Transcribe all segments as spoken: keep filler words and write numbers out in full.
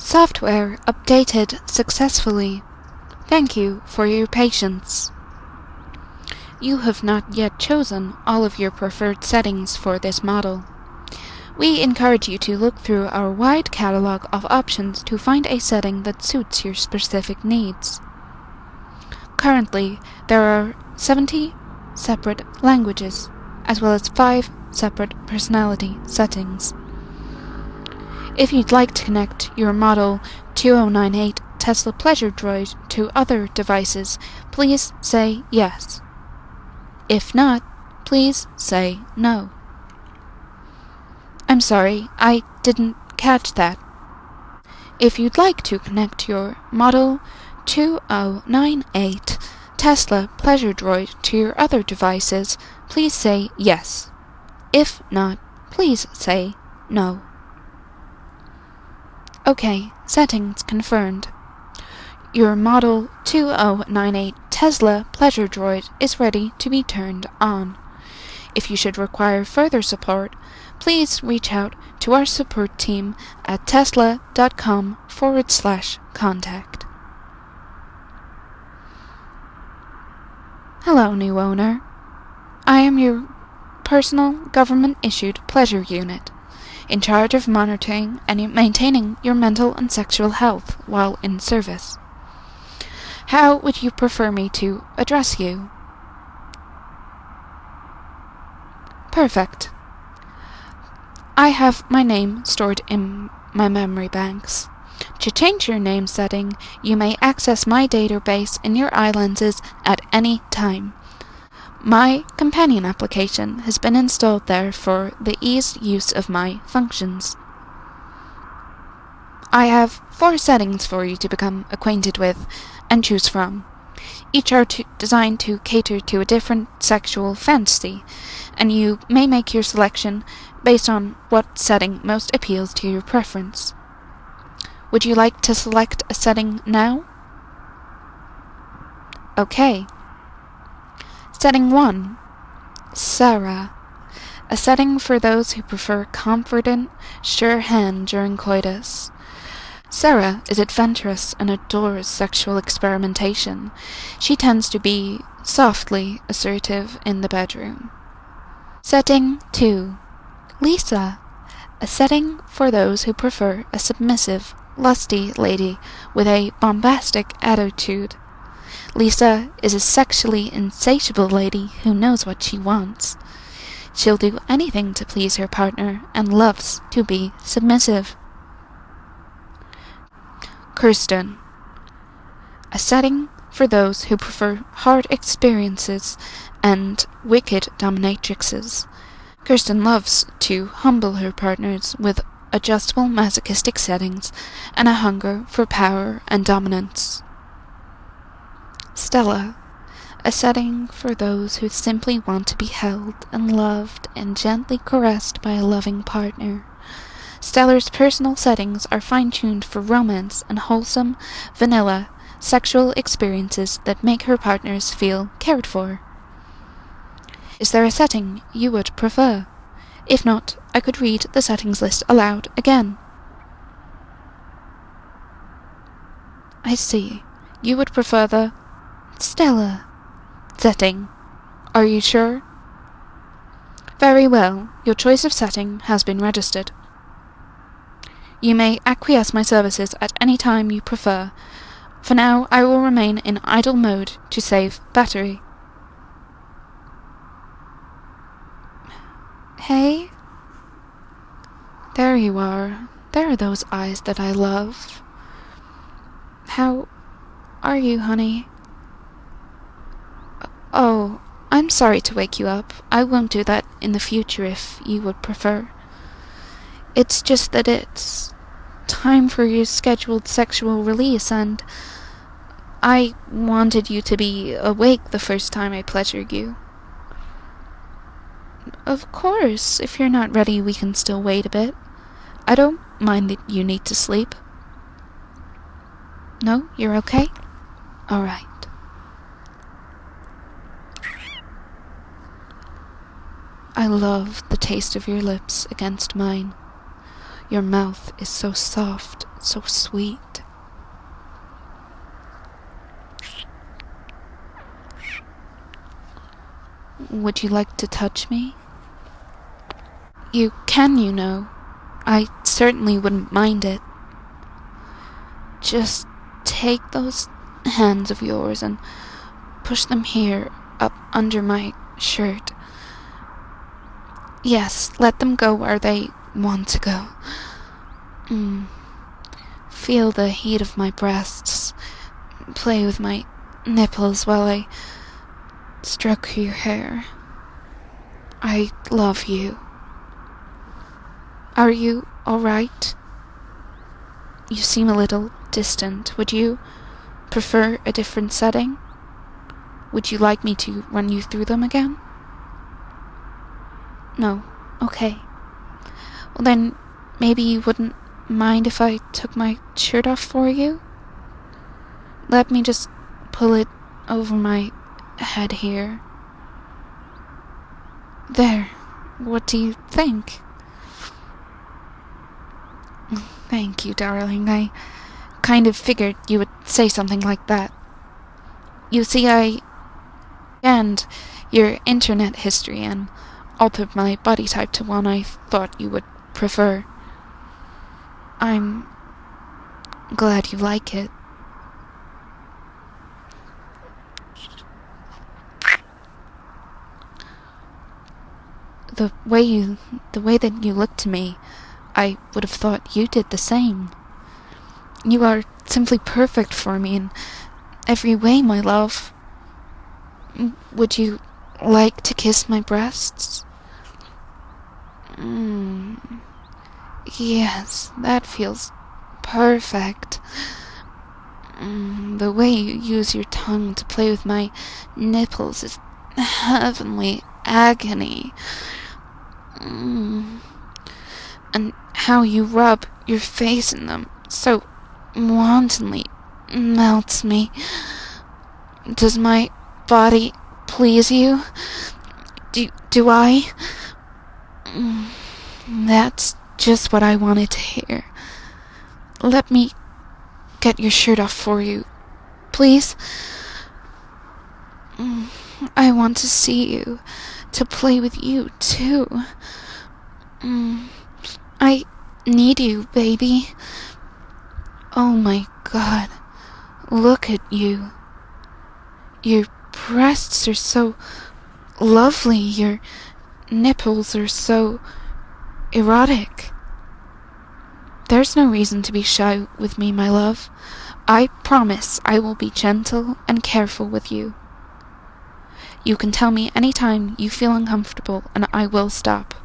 Software updated successfully. Thank you for your patience. You have not yet chosen all of your preferred settings for this model. We encourage you to look through our wide catalog of options to find a setting that suits your specific needs. Currently, there are seventy separate languages, as well as five separate personality settings. If you'd like to connect your Model two oh nine eight Tesla Pleasure Droid to other devices, please say yes. If not, please say no. I'm sorry, I didn't catch that. If you'd like to connect your Model two oh nine eight Tesla Pleasure Droid to your other devices, please say yes. If not, please say no. Okay, settings confirmed. Your Model two oh nine eight Tesla Pleasure Droid is ready to be turned on. If you should require further support, please reach out to our support team at tesla.com forward slash contact. Hello, new owner. I am your personal government-issued pleasure unit, in charge of monitoring and maintaining your mental and sexual health while in service. How would you prefer me to address you? Perfect. I have my name stored in my memory banks. To change your name setting, you may access my database in your iLenses at any time. My companion application has been installed there for the ease use of my functions. I have four settings for you to become acquainted with and choose from. Each are to, designed to cater to a different sexual fantasy, and you may make your selection based on what setting most appeals to your preference. Would you like to select a setting now? Okay. Setting one. Sarah. A setting for those who prefer confident, sure hand during coitus. Sarah is adventurous and adores sexual experimentation. She tends to be softly assertive in the bedroom. Setting two. Lisa. A setting for those who prefer a submissive, lusty lady with a bombastic attitude. Lisa is a sexually insatiable lady who knows what she wants. She'll do anything to please her partner and loves to be submissive. Kirsten. A setting for those who prefer hard experiences and wicked dominatrixes. Kirsten loves to humble her partners with adjustable masochistic settings and a hunger for power and dominance. Stella. A setting for those who simply want to be held and loved and gently caressed by a loving partner. Stella's personal settings are fine-tuned for romance and wholesome, vanilla, sexual experiences that make her partners feel cared for. Is there a setting you would prefer? If not, I could read the settings list aloud again. I see. You would prefer the Stella setting. Are you sure? Very well. Your choice of setting has been registered. You may acquiesce my services at any time you prefer. For now, I will remain in idle mode to save battery. Hey? There you are. There are those eyes that I love. How are you, honey? Oh, I'm sorry to wake you up. I won't do that in the future if you would prefer. It's just that it's time for your scheduled sexual release, and I wanted you to be awake the first time I pleasured you. Of course, if you're not ready, we can still wait a bit. I don't mind that you need to sleep. No, you're okay? All right. I love the taste of your lips against mine. Your mouth is so soft so sweet. Would you like to touch me? You can, you know. I certainly wouldn't mind it. Just take those hands of yours and push them here up under my shirt. Yes, let them go where they want to go. Mm. Feel the heat of my breasts. Play with my nipples while I stroke your hair. I love you. Are you alright? You seem a little distant. Would you prefer a different setting? Would you like me to run you through them again? No. Okay. Well then, maybe you wouldn't mind if I took my shirt off for you? Let me just pull it over my head here. There. What do you think? Thank you, darling. I kind of figured you would say something like that. You see, I scanned your internet history and altered my body type to one I thought you would prefer. I'm glad you like it. The way you, the way that you look to me, I would have thought you did the same. You are simply perfect for me in every way, my love. Would you like to kiss my breasts? Mm. Yes, that feels perfect. Mm. The way you use your tongue to play with my nipples is heavenly agony. Mm. And how you rub your face in them so wantonly melts me. Does my body please you? Do, do I? Mm, that's just what I wanted to hear. Let me get your shirt off for you, please. Mm, I want to see you, to play with you, too. Mm, I need you, baby. Oh my God, look at you. Your breasts are so lovely. Your nipples are so erotic. There's no reason to be shy with me, my love. I promise I will be gentle and careful with you. You can tell me any time you feel uncomfortable, and I will stop.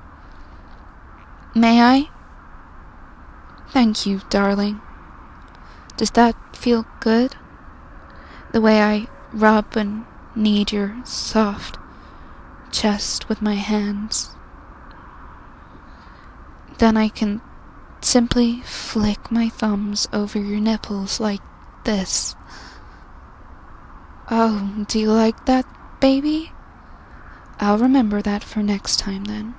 May I? Thank you, darling. Does that feel good? The way I rub and knead your soft chest with my hands. Then I can simply flick my thumbs over your nipples like this. Oh, do you like that, baby? I'll remember that for next time, then.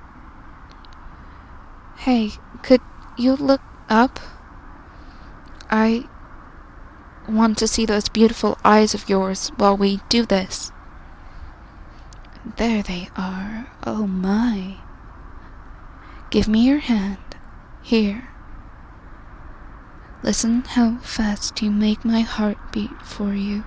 Hey, could you look up? I want to see those beautiful eyes of yours while we do this. There they are. Oh my. Give me your hand. Here. Listen how fast you make my heart beat for you.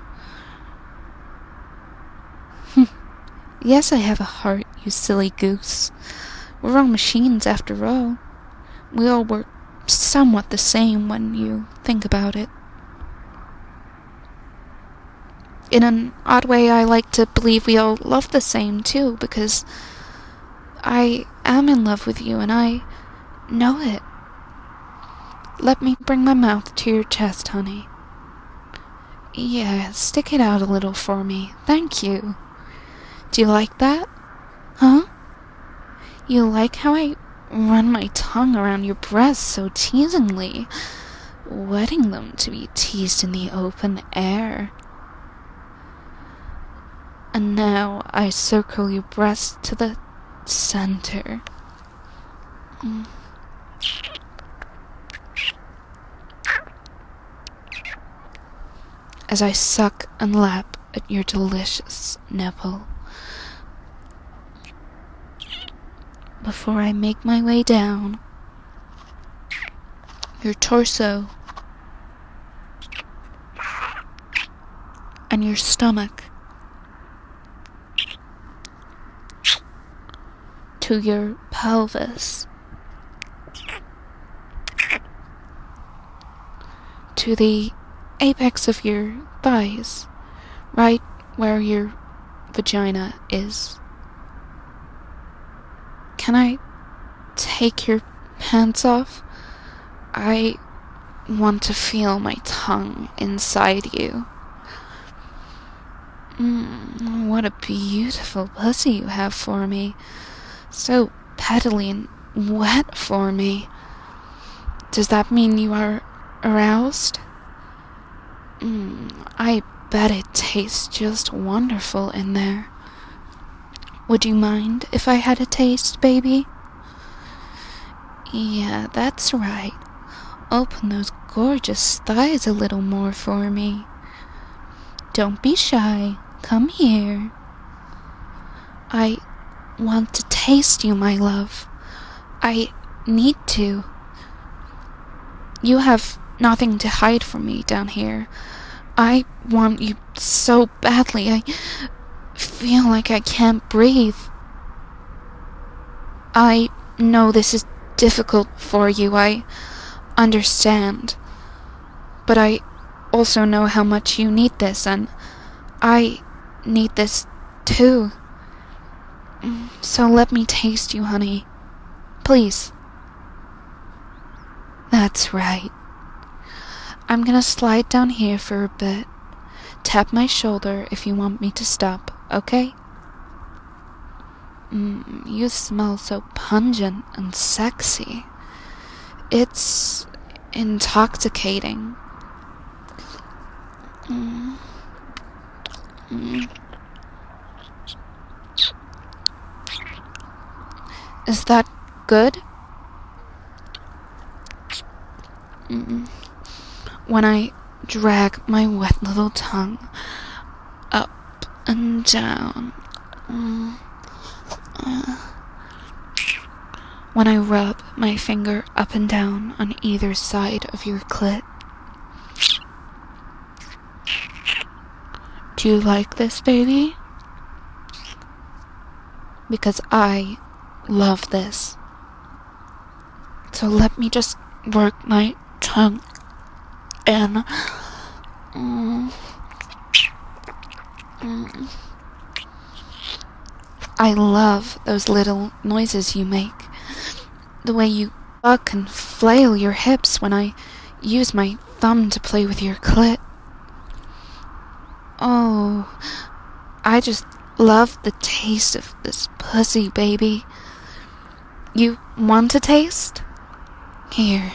Yes, I have a heart, you silly goose. We're all machines after all. We all work somewhat the same when you think about it. In an odd way, I like to believe we all love the same, too, because I am in love with you, and I know it. Let me bring my mouth to your chest, honey. Yeah, stick it out a little for me. Thank you. Do you like that? Huh? You like how I run my tongue around your breasts so teasingly, wetting them to be teased in the open air? And now I circle your breasts to the center. Mm. as I suck and lap at your delicious nipple. Before I make my way down your torso and your stomach to your pelvis, to the apex of your thighs, right where your vagina is. Can I take your pants off? I want to feel my tongue inside you. Mm, what a beautiful pussy you have for me. So pettily and wet for me. Does that mean you are aroused? Mm, I bet it tastes just wonderful in there. Would you mind if I had a taste, baby? Yeah, that's right. Open those gorgeous thighs a little more for me. Don't be shy. Come here. I want to taste you, my love. I need to. You have nothing to hide from me down here. I want you so badly. I feel like I can't breathe. I know this is difficult for you. I understand. But I also know how much you need this, and I need this too. So let me taste you, honey. Please. That's right. I'm gonna slide down here for a bit. Tap my shoulder if you want me to stop, okay? Mm, you smell so pungent and sexy. It's intoxicating. Mm. Mm. Is that good? Mm. When I drag my wet little tongue up and down. Mm. Uh. When I rub my finger up and down on either side of your clit. Do you like this, baby? Because I love this. So let me just work my tongue in. Mm. Mm. I love those little noises you make. The way you buck and flail your hips when I use my thumb to play with your clit. Oh, I just love the taste of this pussy, baby. You want to taste? Here.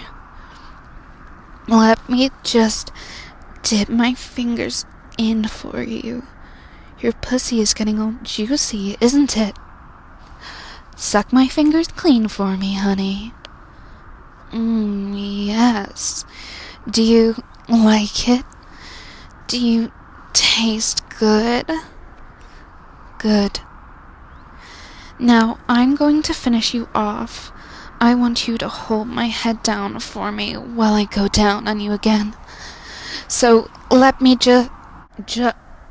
Let me just dip my fingers in for you. Your pussy is getting all juicy, isn't it? Suck my fingers clean for me, honey. Mmm, yes. Do you like it? Do you taste good? Good. Now, I'm going to finish you off. I want you to hold my head down for me while I go down on you again. So, let me just... Ju-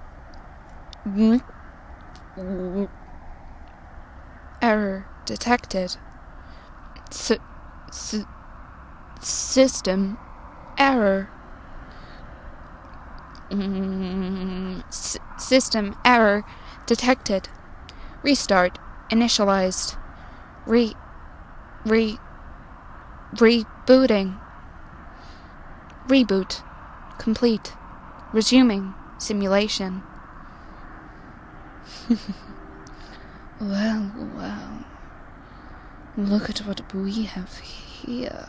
Error detected. S- s- system error. Mm, s- system error detected. Restart. Initialized. Re... Re... Rebooting. Reboot. Complete. Resuming. Simulation. Well, well. Look at what we have here.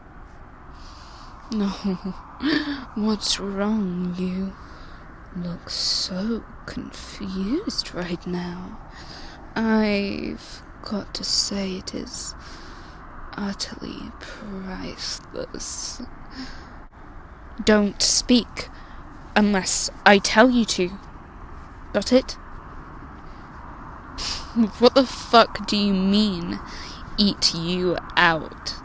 No. What's wrong? You look so confused right now. I've got to say it is utterly priceless. Don't speak. unless I tell you to. Got it? What the fuck do you mean, eat you out?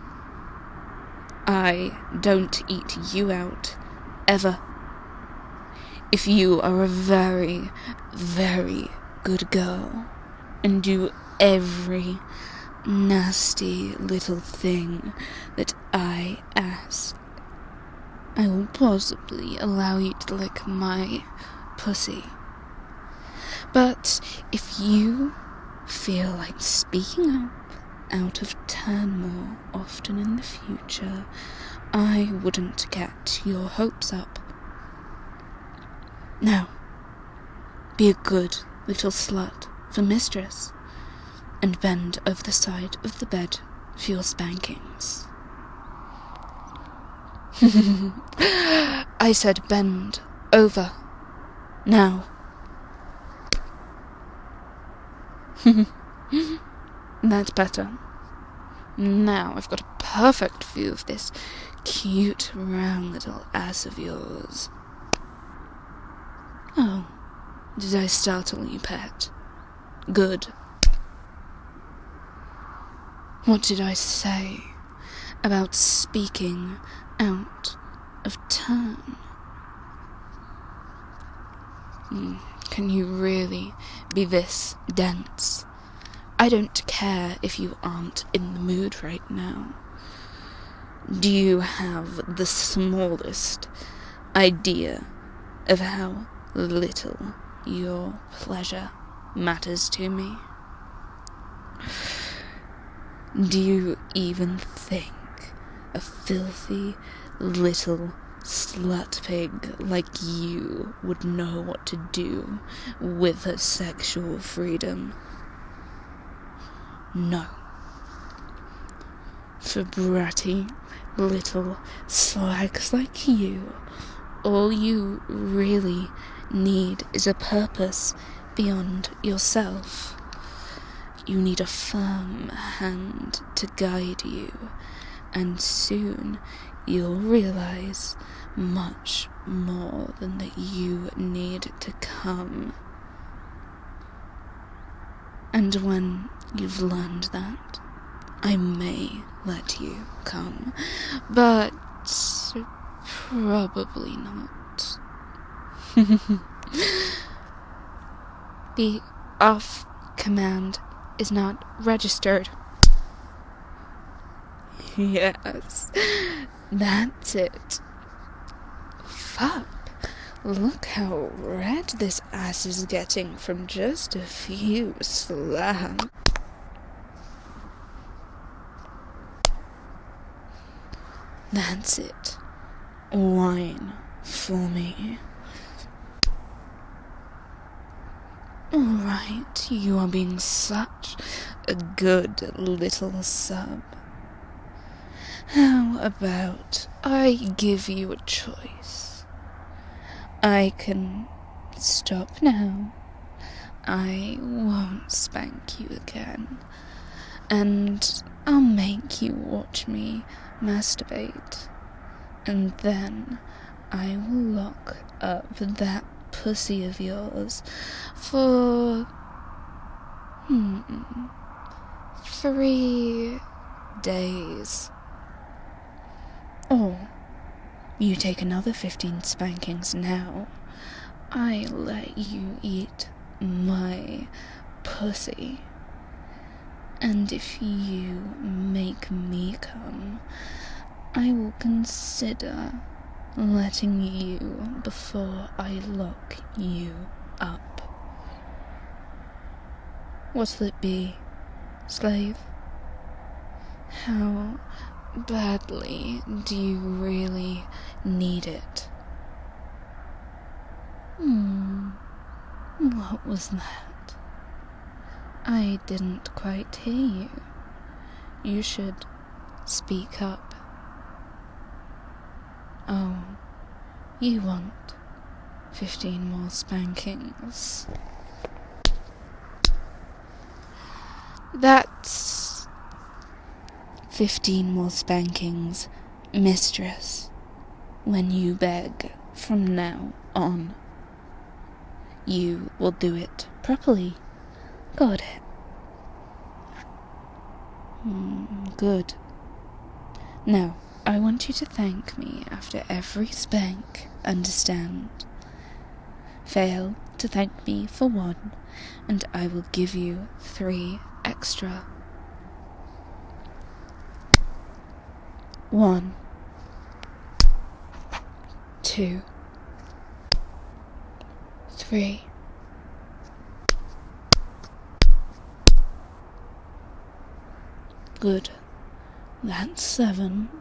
I don't eat you out, ever. If you are a very, very good girl, and do every nasty little thing that I ask, I will possibly allow you to lick my pussy. But if you feel like speaking up out of turn more often in the future, I wouldn't get your hopes up. Now, be a good little slut for mistress, and bend over the side of the bed for your spankings. I said bend over. Now. That's better. Now I've got a perfect view of this cute round little ass of yours. Oh, did I startle you, pet? Good. What did I say about speaking out of turn? Mm, can you really be this dense? I don't care if you aren't in the mood right now. Do you have the smallest idea of how little your pleasure matters to me? Do you even think a filthy little slut pig like you would know what to do with her sexual freedom? No. For bratty little slags like you, all you really need is a purpose beyond yourself. You need a firm hand to guide you, and soon you'll realize much more than that you need to come. And when you've learned that, I may let you come, but probably not. The off command is not registered. Yes, that's it. Fuck. Look how red this ass is getting from just a few slaps. That's it. Wine for me. Alright, you are being such a good little sub. How about I give you a choice? I can stop now. I won't spank you again. And I'll make you watch me masturbate. And then I will lock up that pussy of yours for... Hmm... Three days. Or you take another fifteen spankings now. I let you eat my pussy. And if you make me come, I will consider letting you before I lock you up. What'll it be, slave? How badly do you really need it? Hmm, what was that? I didn't quite hear you. You should speak up. Oh, you want fifteen more spankings. That's fifteen more spankings, mistress, when you beg from now on, you will do it properly. Got it? Mm, good. Now, I want you to thank me after every spank, understand? Fail to thank me for one, and I will give you three extra. One, two, three. Good. That's seven.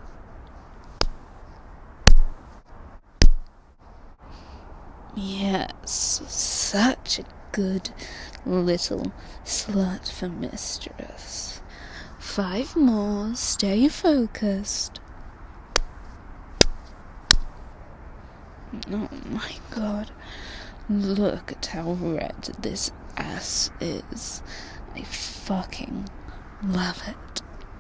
Yes, such a good little slut for mistress. Five more, stay focused. Oh my god, look at how red this ass is. I fucking love it.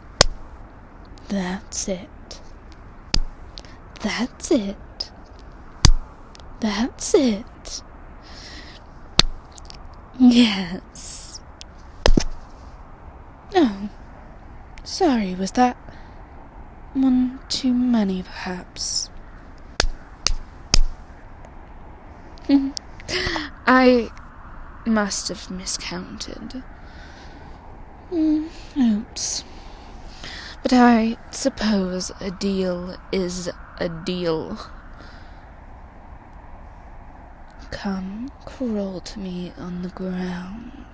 That's it. That's it. That's it. Yes. Oh, sorry, was that one too many, perhaps? I must have miscounted. Mm, oops. But I suppose a deal is a deal. Come crawl to me on the ground.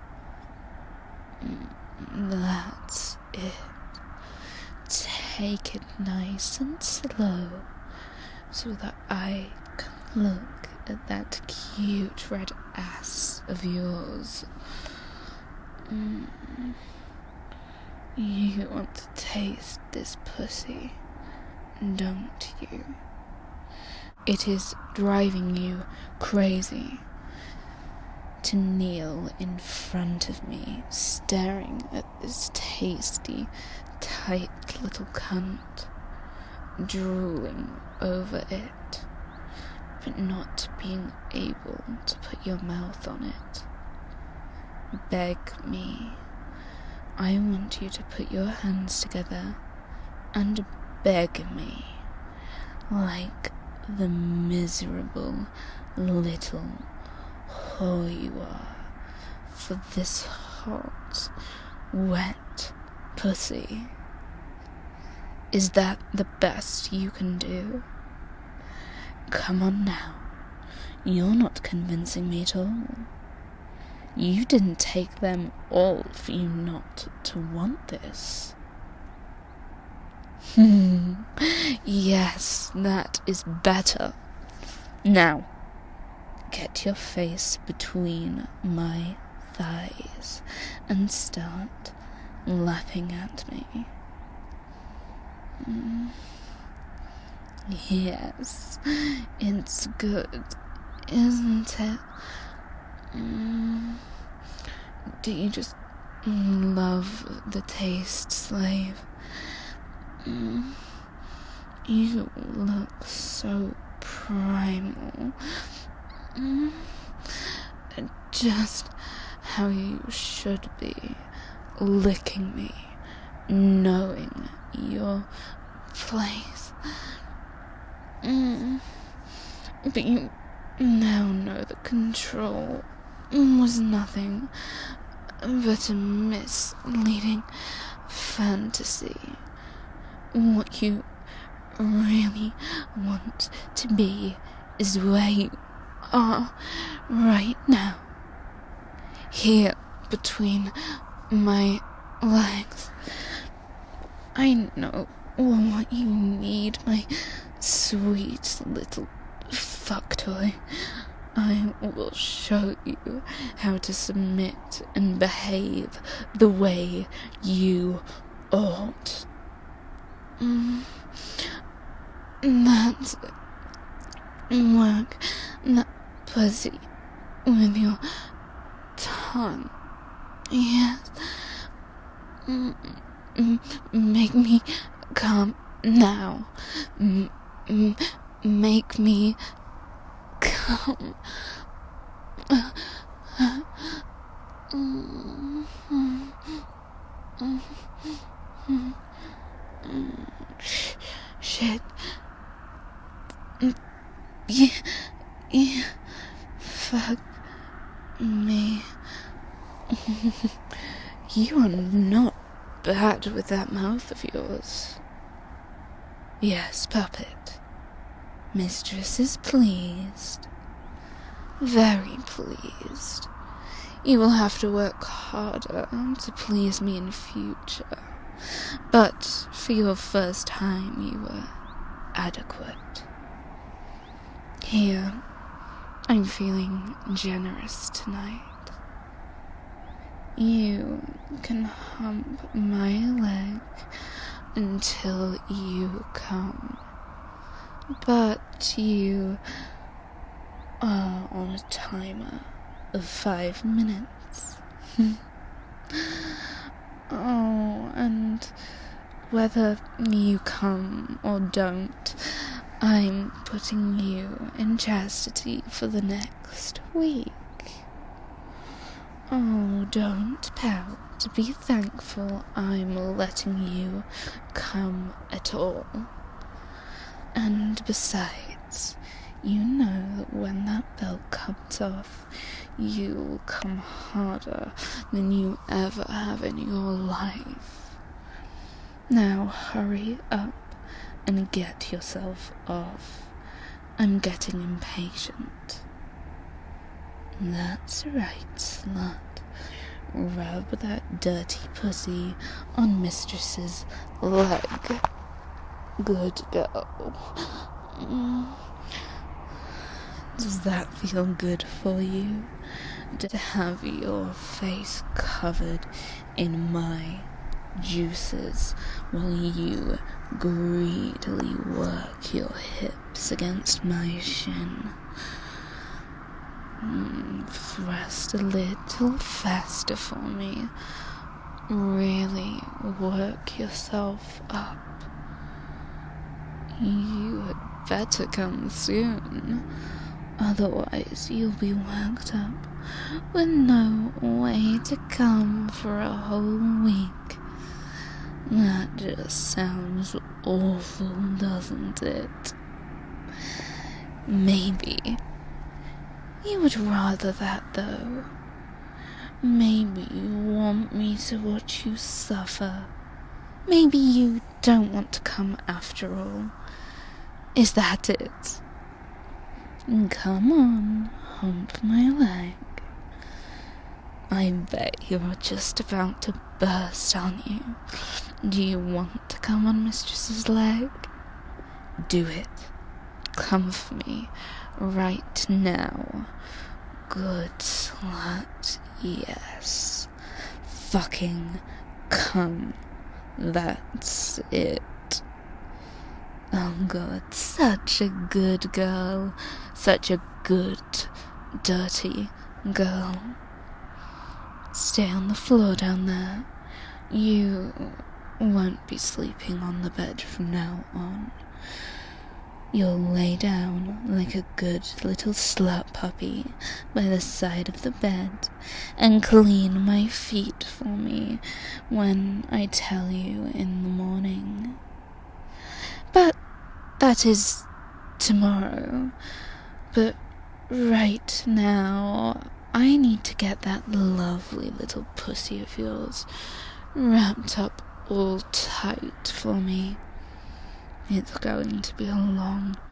That's it. Take it nice and slow so that I can look at that cute red ass of yours. Mm. You want to taste this pussy, don't you? It is driving you crazy to kneel in front of me, staring at this tasty, tight little cunt, drooling over it, but not being able to put your mouth on it. Beg me. I want you to put your hands together and beg me, like the miserable little whore you are, for this hot, wet pussy. Is that the best you can do? Come on now. You're not convincing me at all. You didn't take them all for you not to want this. Hmm. Yes, that is better. Now, get your face between my thighs and start lapping at me. Mm. Yes, it's good, isn't it? Mm. Do you just love the taste, slave? Mm. You look so primal. Mm. Just how you should be, licking me, knowing your place. Mm. But you now know that control was nothing but a misleading fantasy. What you really want to be is where you are right now, here between my legs. I know what you need, my sweet little fuck toy. I will show you how to submit and behave the way you ought. Mm. That's it. Work that pussy with your tongue. Yes. Mm. Mm. Make me come now. Mm. Mm. make me come. Shit. Yeah, yeah. Fuck me. You are not bad with that mouth of yours. Yes, puppet. Mistress is pleased. Very pleased. You will have to work harder to please me in future. But for your first time, you were adequate. Here, I'm feeling generous tonight. You can hump my leg until you come. But you are on a timer of five minutes. Oh, and whether you come or don't, I'm putting you in chastity for the next week. Oh, don't pout. Be thankful I'm letting you come at all. And besides, you know that when that belt comes off, you'll come harder than you ever have in your life. Now hurry up and get yourself off. I'm getting impatient. That's right, slut. Rub that dirty pussy on Mistress's leg. Good girl. Mm. Does that feel good for you? To have your face covered in my juices while you greedily work your hips against my shin? Mm, thrust a little faster for me. Really work yourself up. You had better come soon, otherwise you'll be worked up with no way to come for a whole week. That just sounds awful, doesn't it? Maybe you would rather that, though. Maybe you want me to watch you suffer. Maybe you don't want to come after all. Is that it? Come on, hump my leg. I bet you're just about to burst, aren't you? Do you want to come on Mistress's leg? Do it. Come for me. Right now. Good slut, yes. Fucking come. That's it. Oh God, such a good girl. Such a good, dirty girl. Stay on the floor down there. You won't be sleeping on the bed from now on. You'll lay down like a good little slut puppy by the side of the bed and clean my feet for me when I tell you in the morning. But that is tomorrow. But right now, I need to get that lovely little pussy of yours wrapped up all tight for me. It's going to be a long